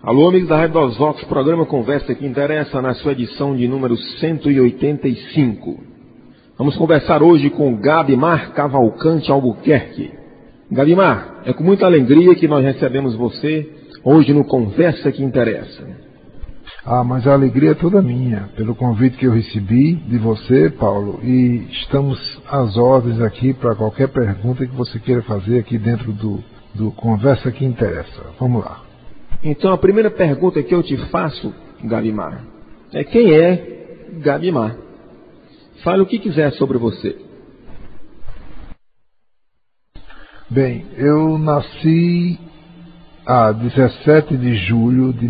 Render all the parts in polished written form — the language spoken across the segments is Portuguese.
Alô, amigos da Rádio dos Vox, programa Conversa que Interessa, na sua edição de número 185. Vamos conversar hoje com Gabimar Cavalcante Albuquerque. Gabimar, é com muita alegria que nós recebemos você hoje no Conversa que Interessa. Mas a alegria é toda minha, pelo convite que eu recebi de você, Paulo, e estamos às ordens aqui para qualquer pergunta que você queira fazer aqui dentro do Conversa que Interessa. Vamos lá. Então, a primeira pergunta que eu te faço, Gabimar, é quem é Gabimar? Fale o que quiser sobre você. Bem, eu nasci a 17 de julho de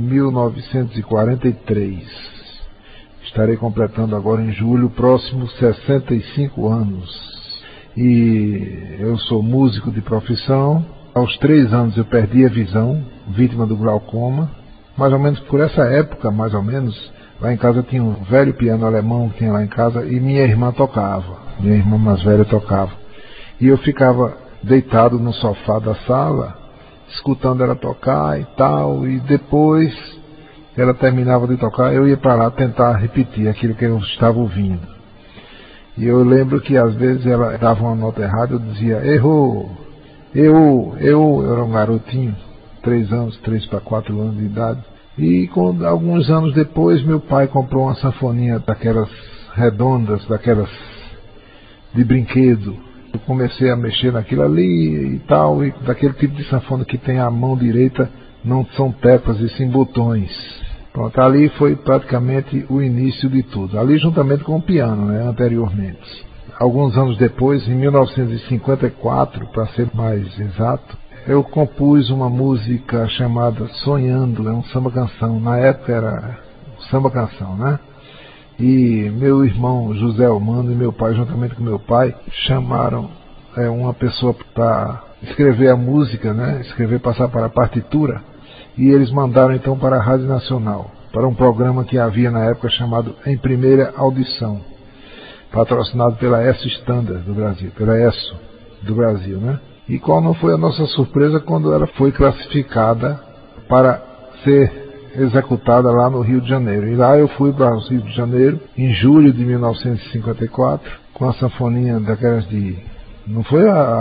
1943. Estarei completando agora em julho, próximo 65 anos. E eu sou músico de profissão. Aos 3 anos eu perdi a visão, vítima do glaucoma. Mais ou menos por essa época, lá em casa tinha um velho piano alemão que tinha lá em casa e minha irmã tocava. Minha irmã mais velha tocava. E eu ficava deitado no sofá da sala, escutando ela tocar e tal, e depois ela terminava de tocar, eu ia para lá tentar repetir aquilo que eu estava ouvindo. E eu lembro que às vezes ela dava uma nota errada, eu dizia, errou, eu era um garotinho, 3 para 4 anos de idade. E alguns anos depois meu pai comprou uma sanfoninha daquelas redondas, daquelas de brinquedo. Eu comecei a mexer naquilo ali e tal, e daquele tipo de sanfona que tem a mão direita, não são teclas e sim botões. Pronto, ali foi praticamente o início de tudo. Ali juntamente com o piano, anteriormente. Alguns anos depois, em 1954, para ser mais exato, eu compus uma música chamada Sonhando, é um samba-canção. Na época era samba-canção, né? E meu irmão José Almando e meu pai, juntamente com meu pai, chamaram uma pessoa para escrever a música, passar para a partitura, e eles mandaram então para a Rádio Nacional, para um programa que havia na época chamado Em Primeira Audição, patrocinado pela ESSO Standard do Brasil, pela ESSO do Brasil, né? E qual não foi a nossa surpresa quando ela foi classificada para ser executada lá no Rio de Janeiro. E lá eu fui para o Rio de Janeiro, em julho de 1954, com a sanfoninha daquelas de... Não foi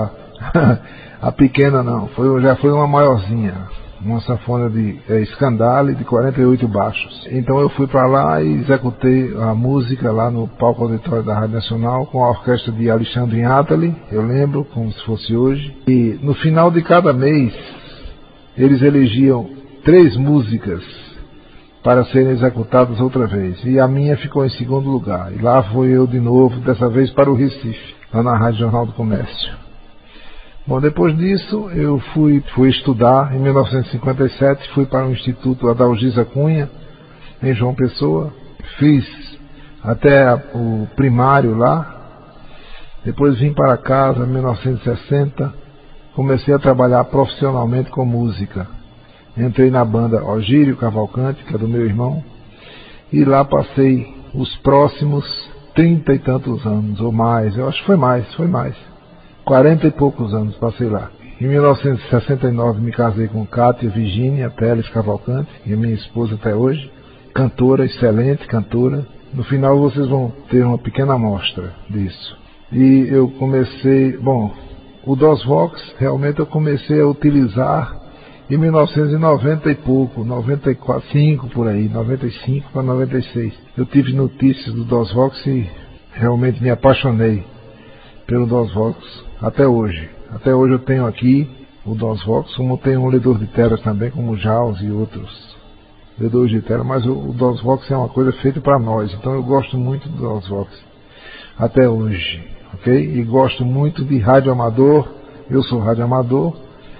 a pequena, não. Já foi uma maiorzinha. Uma sanfona de Scandale de 48 baixos. Então eu fui para lá e executei a música lá no palco auditório da Rádio Nacional com a orquestra de Alexandre Atali, eu lembro, como se fosse hoje. E no final de cada mês, eles elegiam 3 músicas para serem executadas outra vez. E a minha ficou em segundo lugar. E lá fui eu de novo, dessa vez para o Recife, lá na Rádio Jornal do Comércio. Bom, depois disso eu fui estudar. Em 1957 fui para o Instituto Adalgisa Cunha, em João Pessoa. Fiz até o primário lá. Depois vim para casa em 1960. Comecei a trabalhar profissionalmente com música. Entrei na banda Ogírio Cavalcante, que é do meu irmão, e lá passei os próximos 30 e tantos anos, ou mais, eu acho que foi mais, 40 e poucos anos passei lá. Em 1969 me casei com Cátia Virgínia Teles Cavalcante, e a minha esposa até hoje, cantora, excelente cantora. No final vocês vão ter uma pequena amostra disso. E eu comecei, o DOS Vox realmente eu comecei a utilizar em 1990 e pouco, 95 por aí, 95 para 96. Eu tive notícias do DOS Vox e realmente me apaixonei pelo DOS Vox até hoje. Até hoje eu tenho aqui o DOS Vox, como tenho um ledor de telas também, como o JAWS e outros ledores de tela, mas o DOS Vox é uma coisa feita para nós, então eu gosto muito do DOS Vox até hoje, ok? E gosto muito de rádio amador, eu sou rádio amador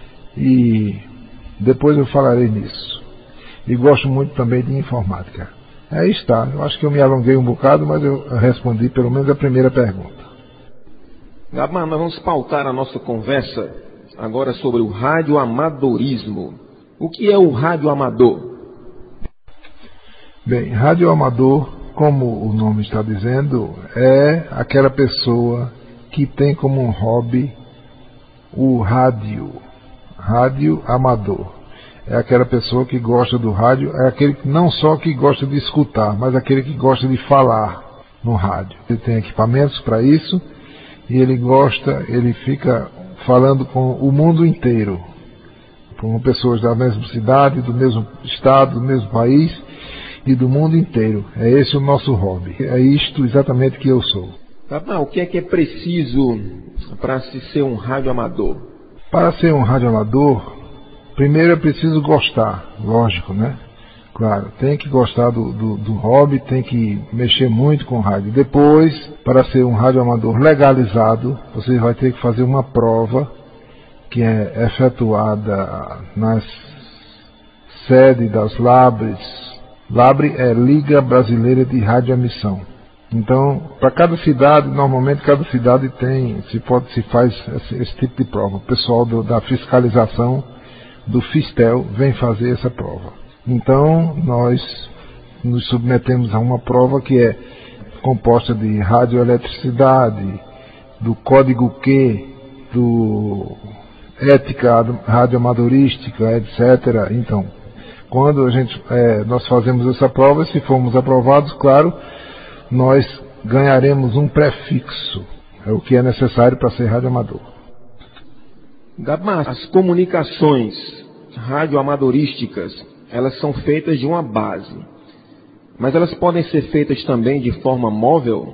e depois eu falarei nisso. E gosto muito também de informática. Aí está, eu acho que eu me alonguei um bocado, mas eu respondi pelo menos a primeira pergunta. Gabimar, nós vamos pautar a nossa conversa agora sobre o radioamadorismo. O que é o radioamador? Bem, radioamador, como o nome está dizendo, é aquela pessoa que tem como um hobby o rádio amador. é aquela pessoa que gosta do rádio, é aquele que não só que gosta de escutar, mas aquele que gosta de falar no rádio. Ele tem equipamentos para isso e ele fica falando com o mundo inteiro, com pessoas da mesma cidade, do mesmo estado, do mesmo país e do mundo inteiro. É esse o nosso hobby. É isto exatamente que eu sou. O que é preciso para se ser um radioamador? Para ser um radioamador, primeiro é preciso gostar, lógico, né? Claro, tem que gostar do hobby, tem que mexer muito com rádio. Depois, para ser um radioamador legalizado, você vai ter que fazer uma prova que é efetuada nas sedes das Labres. Labre é Liga Brasileira de Radioemissão. Então, para cada cidade, normalmente cada cidade se faz esse tipo de prova. O pessoal da fiscalização do Fistel vem fazer essa prova. Então, nós nos submetemos a uma prova que é composta de radioeletricidade, do código Q, do ética radioamadorística, etc. Então, quando nós fazemos essa prova, se formos aprovados, claro, nós ganharemos um prefixo, é o que é necessário para ser radioamador. Gabimar, as comunicações radioamadorísticas, elas são feitas de uma base, mas elas podem ser feitas também de forma móvel?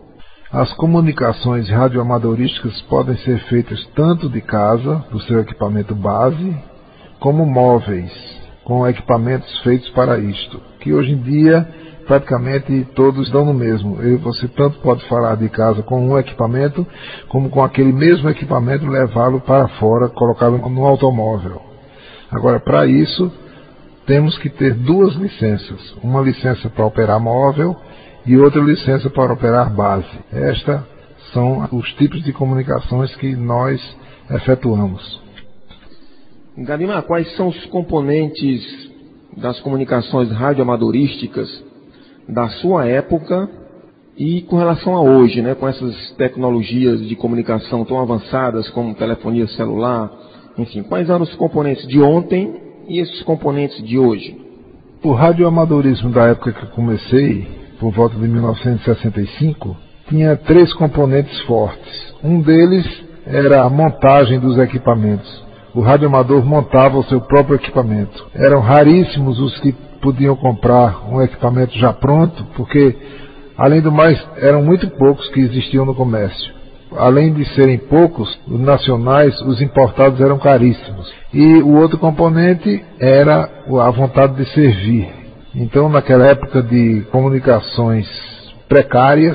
As comunicações radioamadorísticas podem ser feitas tanto de casa, do seu equipamento base, como móveis, com equipamentos feitos para isto, que hoje em dia praticamente todos dão no mesmo. Você tanto pode falar de casa com um equipamento, como com aquele mesmo equipamento levá-lo para fora, colocá-lo no automóvel. Agora, para isso, temos que ter duas licenças. Uma licença para operar móvel e outra licença para operar base. Estes são os tipos de comunicações que nós efetuamos. Gabimar, quais são os componentes das comunicações radioamadorísticas da sua época e com relação a hoje, né, com essas tecnologias de comunicação tão avançadas como telefonia celular, enfim, quais eram os componentes de ontem e esses componentes de hoje? O radioamadorismo da época que eu comecei, por volta de 1965, tinha 3 componentes fortes. Um deles era a montagem dos equipamentos. O radioamador montava o seu próprio equipamento. Eram raríssimos os que podiam comprar um equipamento já pronto, porque, além do mais, eram muito poucos que existiam no comércio. Além de serem poucos, os nacionais, os importados eram caríssimos. E o outro componente era a vontade de servir. Então, naquela época de comunicações precárias,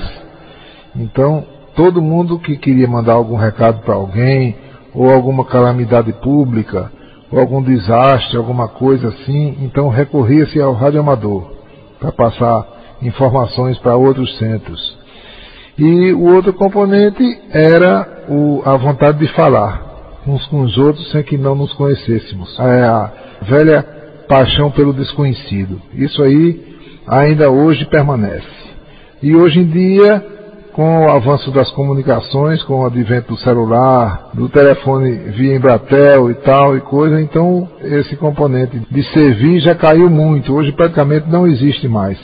então, todo mundo que queria mandar algum recado para alguém, ou alguma calamidade pública, ou algum desastre, alguma coisa assim, então recorria-se ao radioamador para passar informações para outros centros. E o outro componente era a vontade de falar uns com os outros sem que não nos conhecêssemos. A velha paixão pelo desconhecido. Isso aí ainda hoje permanece. E hoje em dia, com o avanço das comunicações, com o advento do celular, do telefone via Embratel e tal e coisa, então esse componente de servir já caiu muito, hoje praticamente não existe mais.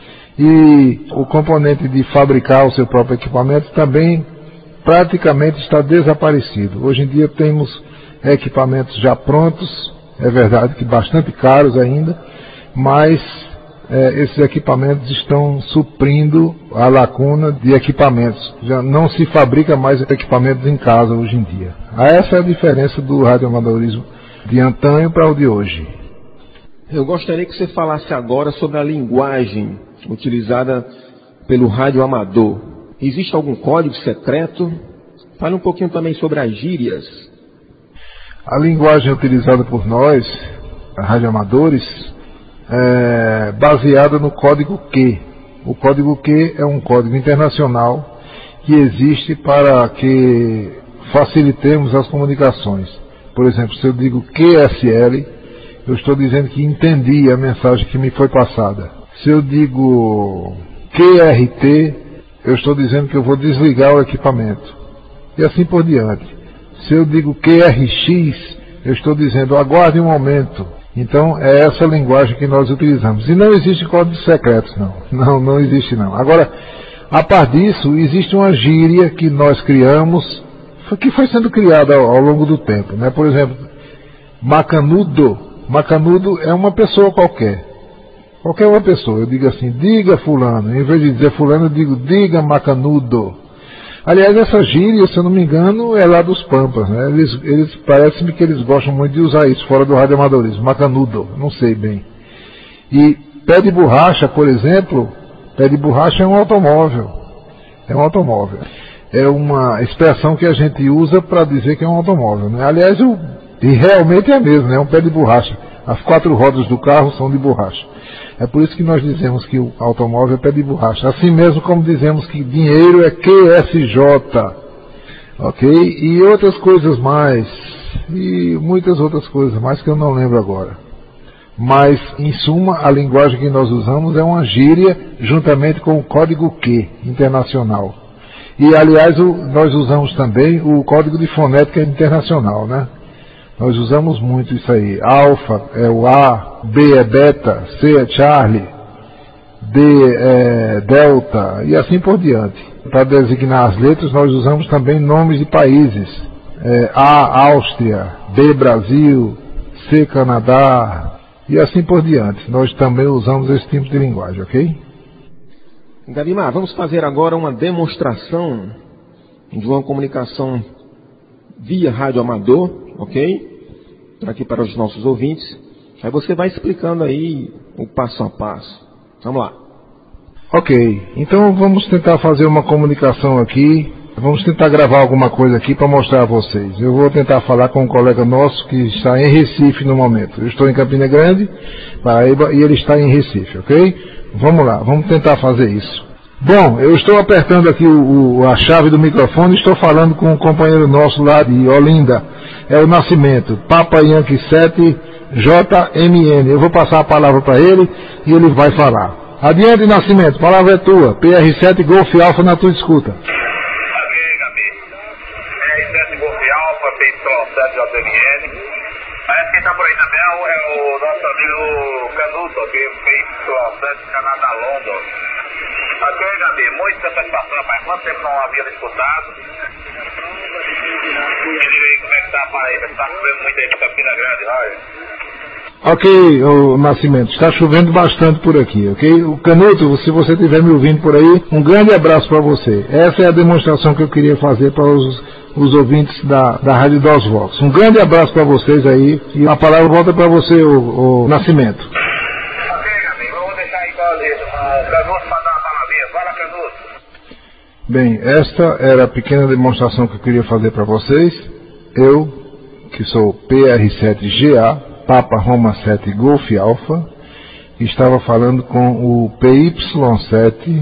E o componente de fabricar o seu próprio equipamento também praticamente está desaparecido. Hoje em dia temos equipamentos já prontos, é verdade que bastante caros ainda, mas esses equipamentos estão suprindo a lacuna de equipamentos. Já não se fabrica mais equipamentos em casa hoje em dia. Essa é a diferença do radioamadorismo de antanho para o de hoje. Eu gostaria que você falasse agora sobre a linguagem utilizada pelo radioamador. Existe algum código secreto? Fale um pouquinho também sobre as gírias. A linguagem utilizada por nós, radioamadores, baseada no código Q. O código Q é um código internacional que existe para que facilitemos as comunicações. Por exemplo, se eu digo QSL, eu estou dizendo que entendi a mensagem que me foi passada. Se eu digo QRT, eu estou dizendo que eu vou desligar o equipamento. E assim por diante. Se eu digo QRX, eu estou dizendo aguarde um momento. Então, é essa linguagem que nós utilizamos. E não existe códigos secretos, não. Não existe, não. Agora, a par disso, existe uma gíria que nós criamos, que foi sendo criada ao longo do tempo, né? Por exemplo, macanudo. Macanudo é uma pessoa qualquer. Qualquer uma pessoa. Eu digo assim, diga fulano. Em vez de dizer fulano, eu digo, diga macanudo. Aliás, essa gíria, se eu não me engano, é lá dos Pampas, né? Eles parece-me que eles gostam muito de usar isso, fora do radioamadorismo. Macanudo, não sei bem. E pé de borracha, por exemplo, pé de borracha é um automóvel. É um automóvel. É uma expressão que a gente usa para dizer que é um automóvel, né? Aliás, e realmente é mesmo, né? É um pé de borracha. As 4 rodas do carro são de borracha. É por isso que nós dizemos que o automóvel é pé de borracha. Assim mesmo como dizemos que dinheiro é QSJ. Ok? E outras coisas mais. E muitas outras coisas mais que eu não lembro agora. Mas, em suma, a linguagem que nós usamos é uma gíria juntamente com o código Q internacional. E, aliás, nós usamos também o código de fonética internacional, né? Nós usamos muito isso aí. Alfa é o A, B é beta, C é Charlie, D é delta e assim por diante. Para designar as letras nós usamos também nomes de países. A, Áustria, B, Brasil, C, Canadá e assim por diante. Nós também usamos esse tipo de linguagem, ok? Gabimar, vamos fazer agora uma demonstração de uma comunicação via rádio amador, ok? Aqui para os nossos ouvintes. Aí você vai explicando aí o passo a passo. Vamos lá. Ok, então vamos tentar fazer uma comunicação aqui. Vamos tentar gravar alguma coisa aqui para mostrar a vocês. Eu vou tentar falar com um colega nosso que está em Recife no momento. Eu estou em Campina Grande, Paraíba, e ele está em Recife, ok? Vamos lá, vamos tentar fazer isso. Bom, eu estou apertando aqui a chave do microfone e estou falando com um companheiro nosso lá de Olinda. É o Nascimento, Papa Yankee 7 JMN. Eu vou passar a palavra para ele e ele vai falar. Adiante, Nascimento, a palavra é tua. PR7 Golf Alfa na tua escuta. Ok, Gabi. PR7 Golf Alfa, PY7 JMN. Parece que quem está por aí também é o nosso amigo Canuto, aqui, PY7 Canadá London. Ok, Gabi, muita satisfação, rapaz. Quanto tempo não havia escutado? Me diga aí como é que tá a Paraíba, está chovendo muito aí em Campina Grande, olha. Ok, o Nascimento, está chovendo bastante por aqui, ok? O Canuto, se você estiver me ouvindo por aí, um grande abraço para você. Essa é a demonstração que eu queria fazer para os ouvintes da Rádio Dos Vox. Um grande abraço para vocês aí e a palavra volta para você, o Nascimento. Ok, Gabi, vamos deixar aí com o Canuto para dar uma palavrinha. Fala, Canuto. Bem, esta era a pequena demonstração que eu queria fazer para vocês. Eu, que sou PR7GA, Papa Roma 7 Golf Alfa, estava falando com o PY7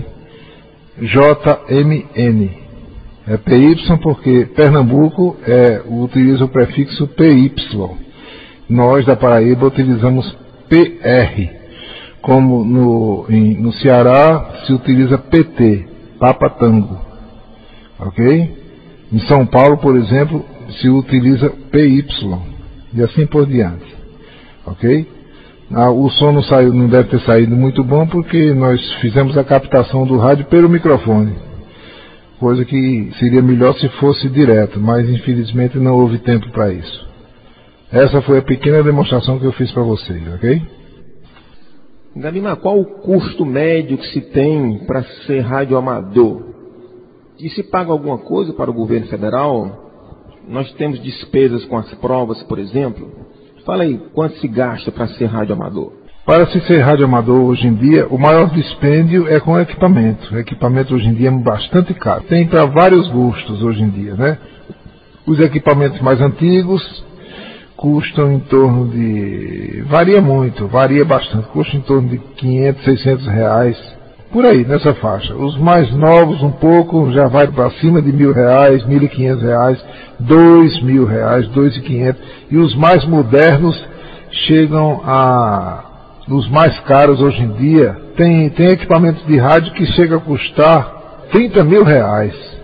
JMN. É PY porque Pernambuco utiliza o prefixo PY. Nós da Paraíba utilizamos PR. Como no Ceará se utiliza PT, Papa Tango. Ok? Em São Paulo, por exemplo, se utiliza PY. E assim por diante. Ok? O som não deve ter saído muito bom porque nós fizemos a captação do rádio pelo microfone. Coisa que seria melhor se fosse direto, mas infelizmente não houve tempo para isso. Essa foi a pequena demonstração que eu fiz para vocês, ok? Gabimar, qual o custo médio que se tem para ser radioamador? E se paga alguma coisa para o governo federal? Nós temos despesas com as provas, por exemplo. Fala aí, quanto se gasta para ser radioamador? Para se ser radioamador hoje em dia, o maior dispêndio é com equipamento. O equipamento hoje em dia é bastante caro. Tem para vários gostos hoje em dia, né? Os equipamentos mais antigos custam em torno de... Varia muito, varia bastante. Custa em torno de 500, 600 reais. Por aí, nessa faixa. Os mais novos, um pouco, já vai para cima de R$1.000, R$1.500, R$2.000, R$2.500. E os mais modernos chegam a... Os mais caros hoje em dia, tem equipamentos de rádio que chega a custar R$30.000.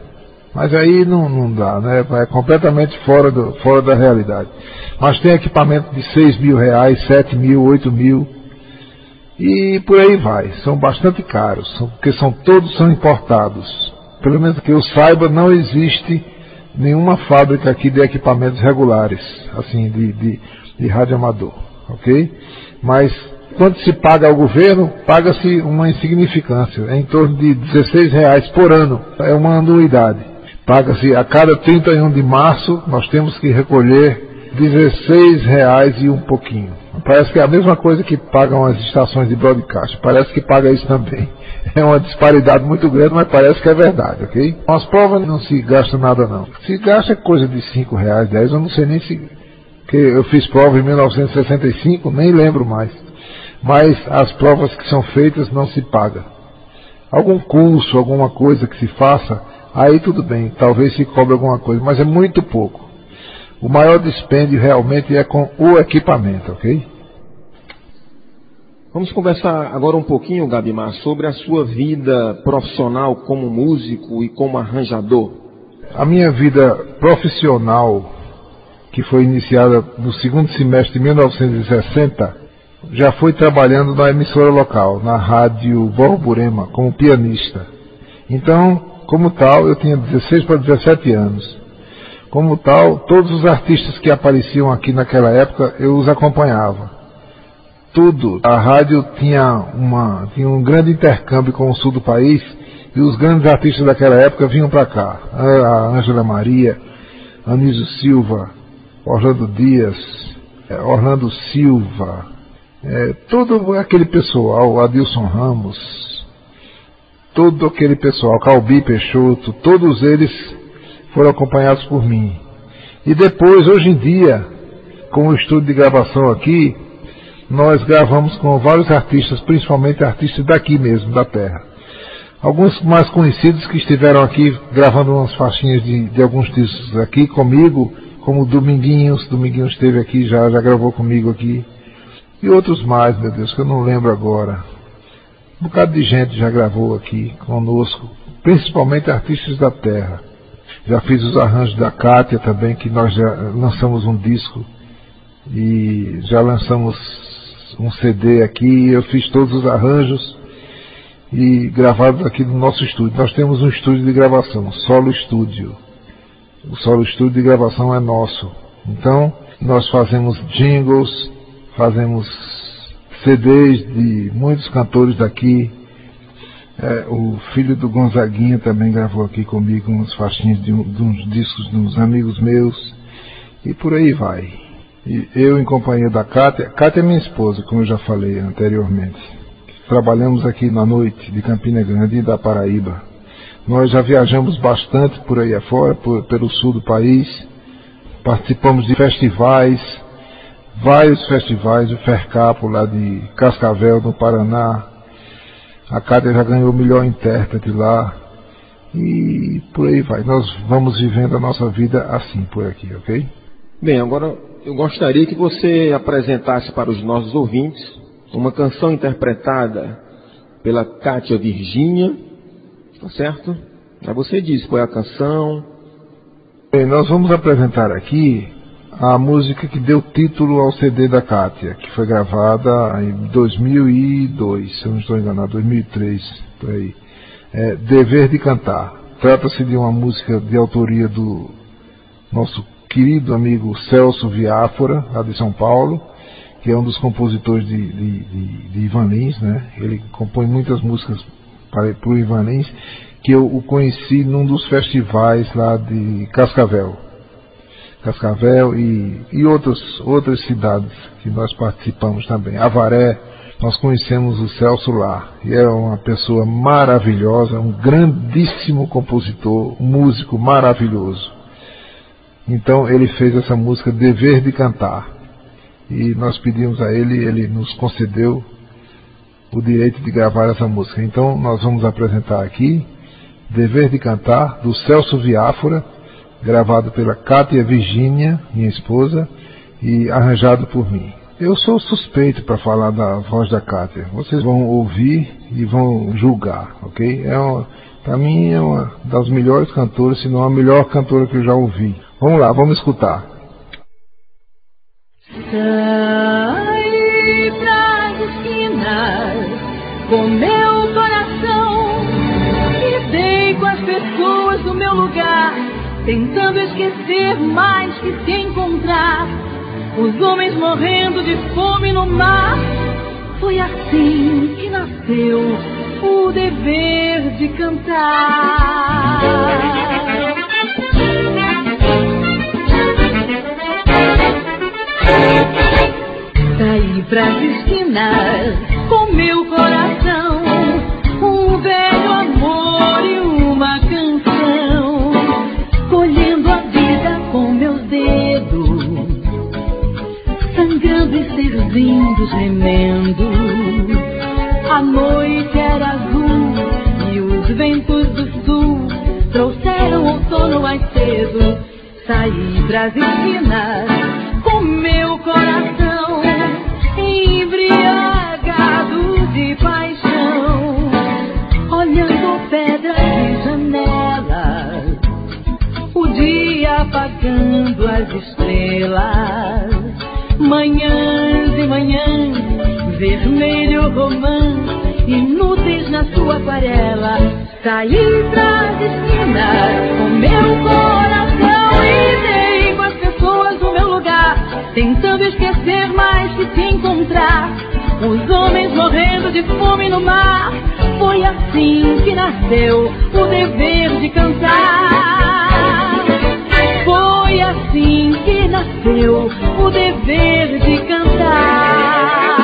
Mas aí não dá, né? É completamente fora da realidade. Mas tem equipamento de R$6.000, 7.000, 8.000 e por aí vai. São bastante caros, porque todos são importados. Pelo menos que eu saiba, não existe nenhuma fábrica aqui de equipamentos regulares, assim, de rádio amador, ok? Mas quando se paga ao governo, paga-se uma insignificância, é em torno de R$16 por ano, é uma anuidade. Paga-se a cada 31 de março, nós temos que recolher R$16 e um pouquinho. Parece que é a mesma coisa que pagam as estações de broadcast, parece que paga isso também. É uma disparidade muito grande, mas parece que é verdade, ok? Com as provas não se gasta nada não. Se gasta coisa de R$5, 10, eu não sei nem se... que eu fiz prova em 1965, nem lembro mais. Mas as provas que são feitas não se paga. Algum curso, alguma coisa que se faça, aí tudo bem, talvez se cobre alguma coisa, mas é muito pouco. O maior dispêndio realmente é com o equipamento, ok? Vamos conversar agora um pouquinho, Gabimar, sobre a sua vida profissional como músico e como arranjador. A minha vida profissional, que foi iniciada no segundo semestre de 1960, já foi trabalhando na emissora local, na rádio Borborema, como pianista. Então, como tal, eu tinha 16 para 17 anos. Como tal, todos os artistas que apareciam aqui naquela época, eu os acompanhava. Tudo. A rádio tinha um grande intercâmbio com o sul do país, e os grandes artistas daquela época vinham para cá. A Ângela Maria, Anísio Silva, Orlando Dias, Orlando Silva, todo aquele pessoal, Adilson Ramos, todo aquele pessoal, Calbi Peixoto, todos eles foram acompanhados por mim. E depois, hoje em dia, com o estúdio de gravação aqui, nós gravamos com vários artistas, principalmente artistas daqui mesmo, da terra. Alguns mais conhecidos que estiveram aqui gravando umas faixinhas de alguns discos aqui comigo, como Dominguinhos esteve aqui, já gravou comigo aqui. E outros mais, meu Deus, que eu não lembro agora. Um bocado de gente já gravou aqui conosco, principalmente artistas da terra. Já fiz os arranjos da Kátia também, que nós já lançamos um disco e já lançamos um CD aqui. Eu fiz todos os arranjos e gravados aqui no nosso estúdio. Nós temos um estúdio de gravação, Solo Estúdio. O Solo Estúdio de gravação é nosso. Então, nós fazemos jingles, fazemos CDs de muitos cantores daqui. O filho do Gonzaguinha também gravou aqui comigo umas faixinhas de uns discos de uns amigos meus. E por aí vai. E eu em companhia da Kátia. Kátia é minha esposa, como eu já falei anteriormente. Trabalhamos aqui na noite de Campina Grande e da Paraíba. Nós já viajamos bastante por aí afora, pelo sul do país. Participamos de festivais, vários festivais, o Fercapo lá de Cascavel, no Paraná. A Kátia já ganhou o melhor intérprete lá. E por aí vai. Nós vamos vivendo a nossa vida assim por aqui, ok? Bem, agora eu gostaria que você apresentasse para os nossos ouvintes uma canção interpretada pela Kátia Virgínia, tá certo? Aí você diz qual é a canção. Bem, nós vamos apresentar aqui a música que deu título ao CD da Kátia, que foi gravada em 2002, se eu não estou enganado, 2003, por aí. Dever de Cantar. Trata-se de uma música de autoria do nosso querido amigo Celso Viáfora, lá de São Paulo, que é um dos compositores de Ivan Lins, né? Ele compõe muitas músicas para o Ivan Lins, que eu o conheci num dos festivais lá de Cascavel e outras cidades que nós participamos também. Avaré, nós conhecemos o Celso lá, e é uma pessoa maravilhosa, um grandíssimo compositor, um músico maravilhoso. Então ele fez essa música Dever de Cantar, e nós pedimos a ele, ele nos concedeu o direito de gravar essa música. Então nós vamos apresentar aqui Dever de Cantar, do Celso Viáfora, gravado pela Kátia Virgínia, minha esposa, e arranjado por mim. Eu sou suspeito para falar da voz da Kátia. Vocês vão ouvir e vão julgar, ok? Para mim é uma das melhores cantoras, se não a melhor cantora que eu já ouvi. Vamos lá, vamos escutar. Saí pras esquinas com meu coração e dei com as pessoas do meu lugar, tentando esquecer mais que se encontrar. Os homens morrendo de fome no mar. Foi assim que nasceu o dever de cantar. Saí pras esquinas com meu coração, um velho amor e uma canção, colhendo a vida com meus dedos, sangrando e servindo, gemendo. A noite era azul e os ventos do sul trouxeram outono mais cedo. Saí pras esquinas com meu coração embriagado de paixão, olhando pedras e janelas, o dia apagando as estrelas. Manhãs e manhãs, vermelho romã, inúteis na sua aquarela. Saí pras esquinas com meu coração e dei com as pessoas do meu lugar, tentando esquecer mais que se encontrar. Os homens morrendo de fome no mar. Foi assim que nasceu o dever de cantar. Foi assim que nasceu o dever de cantar.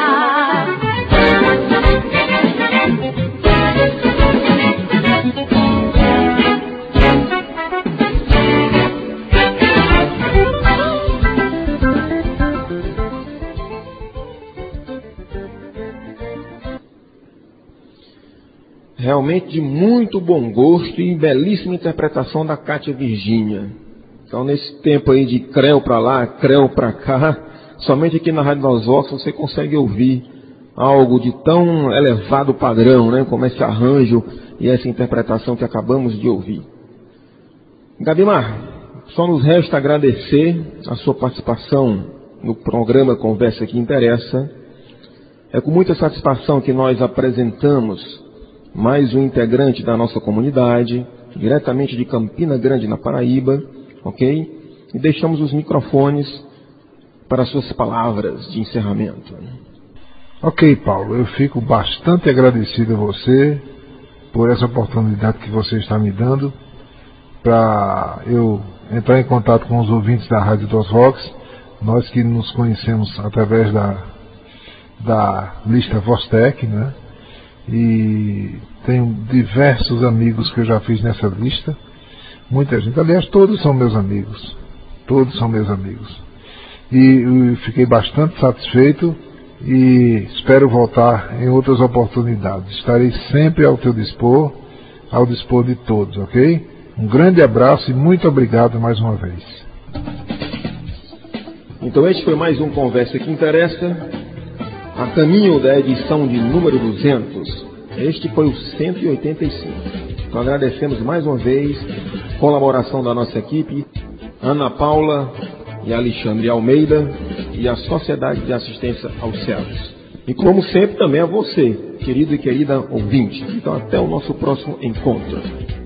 Realmente de muito bom gosto e belíssima interpretação da Cátia Virgínia. Então, nesse tempo aí de creu para lá, creu para cá, somente aqui na Rádio das Vox você consegue ouvir algo de tão elevado padrão, né? Como esse arranjo e essa interpretação que acabamos de ouvir. Gabimar, só nos resta agradecer a sua participação no programa Conversa que Interessa. É com muita satisfação que nós apresentamos mais um integrante da nossa comunidade, diretamente de Campina Grande, na Paraíba, ok? E deixamos os microfones para suas palavras de encerramento. Ok, Paulo, eu fico bastante agradecido a você por essa oportunidade que você está me dando para eu entrar em contato com os ouvintes da Rádio dos Vox, nós que nos conhecemos através da lista Vostec, né? E tenho diversos amigos que eu já fiz nessa lista, muita gente, aliás, todos são meus amigos, e eu fiquei bastante satisfeito e espero voltar em outras oportunidades. Estarei sempre ao teu dispor, ao dispor de todos, ok? Um grande abraço e muito obrigado mais uma vez. Então este foi mais um Conversa que Interessa, a caminho da edição de número 200. Este foi o 185. Então agradecemos mais uma vez a colaboração da nossa equipe, Ana Paula e Alexandre Almeida, e a Sociedade de Assistência aos Cegos. E como sempre também a você, querido e querida ouvinte. Então até o nosso próximo encontro.